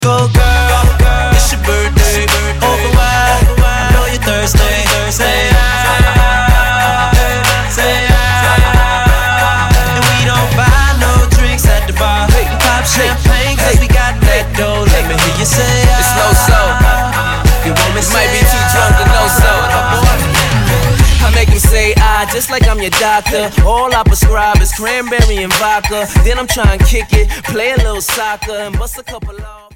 Go girl, it's your birthday. Open wide, I know you're thirsty. Say ah, say ah. And we don't buy no drinks at the bar. Pop champagne cause we got that dough. Let me hear you say ah. It's no soul. You want me might be too drunk to know so. I make him say just like I'm your doctor. All I prescribe is cranberry and vodka. Then I'm trying to kick it, play a little soccer, and bust a couple off.